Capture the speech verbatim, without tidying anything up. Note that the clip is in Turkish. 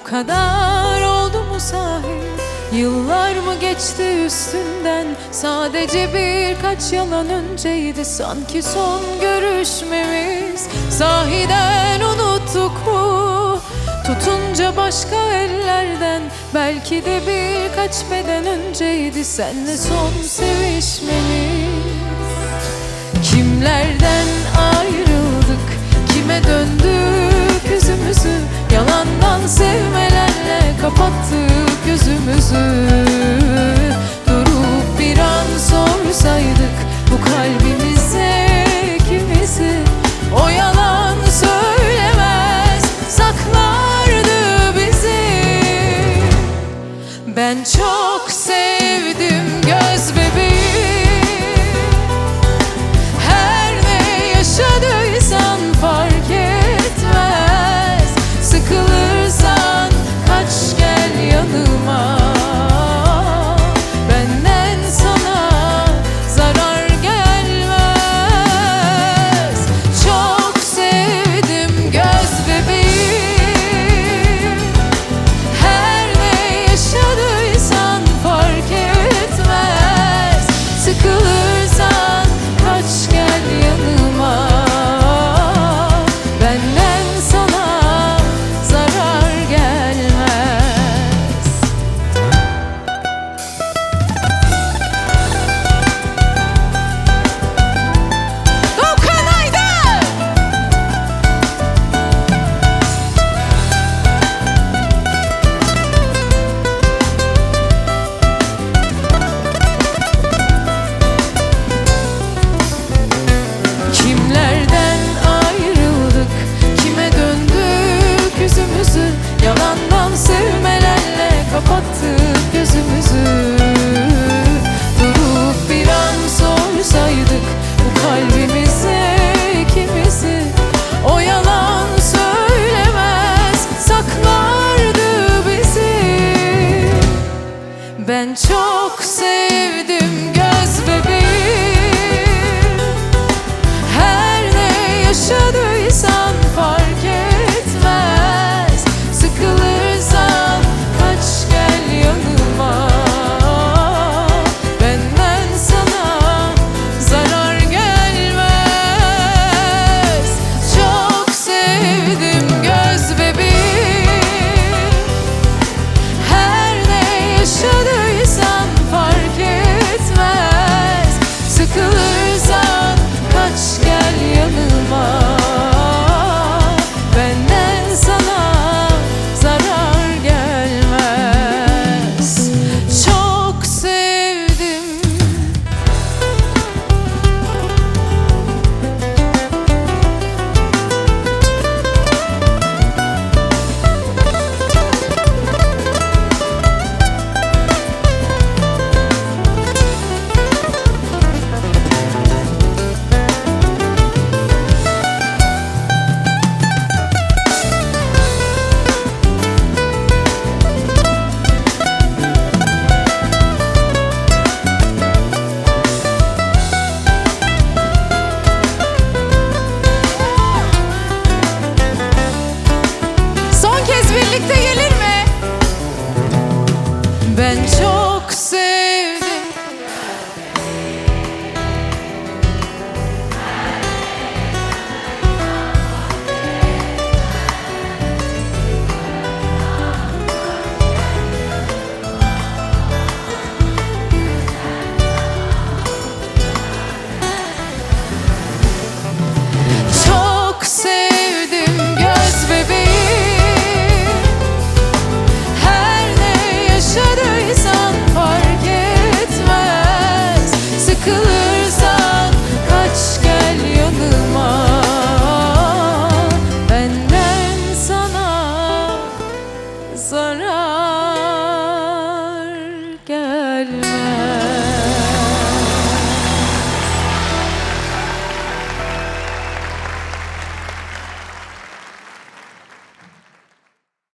kadar oldu mu sahi? Yıllar mı geçti üstünden? Sadece birkaç yalan önceydi sanki son görüşmemiz. Sahiden unuttuk mu? Tutunca başka ellerden, belki de birkaç beden önceydi senle son sevişmemiz. Kimlerden ayrıldık, kime döndük yüzümüzü? Yalandan sevmelerle kapattık gözümüzü. Durup bir an sorsaydık bu kalbimize ikimizi, o yalan söylemez, saklardı bizi. Ben çok sevdim göz bebeğim, her ne yaşadıysan fark etmez. Sıkılırsan kaç gel yanıma, benden sana zarar gelmez. Çok sevdim göz bebeğim, her ne yaşadıysan fark etmez. Sıkılırsan kaç gel yanıma, benden sana zarar gelmez. Doğukan Aydın! Kimlerden ayrıldık, kime döndük yüzümüzü? Yalandan sevmelerle kapattık gözümüzü. Durup bir an sorsaydık bu kalbimize ikimizi, o yalan söylemez, saklardı bizi. Ben çok sevdim göz bebeğim, her ne yaşadıysan fark etmez. Sıkılırsan kaç gel yanıma, benden sana zarar gelmez. Çok sevdim göz bebeğim, her ne yaşadıysan fark etmez. Sıkılırsan kaç gel yanıma, benden sana zarar gelmez. Çok sevdim. Son kez birlikte gelir mi? Ben çok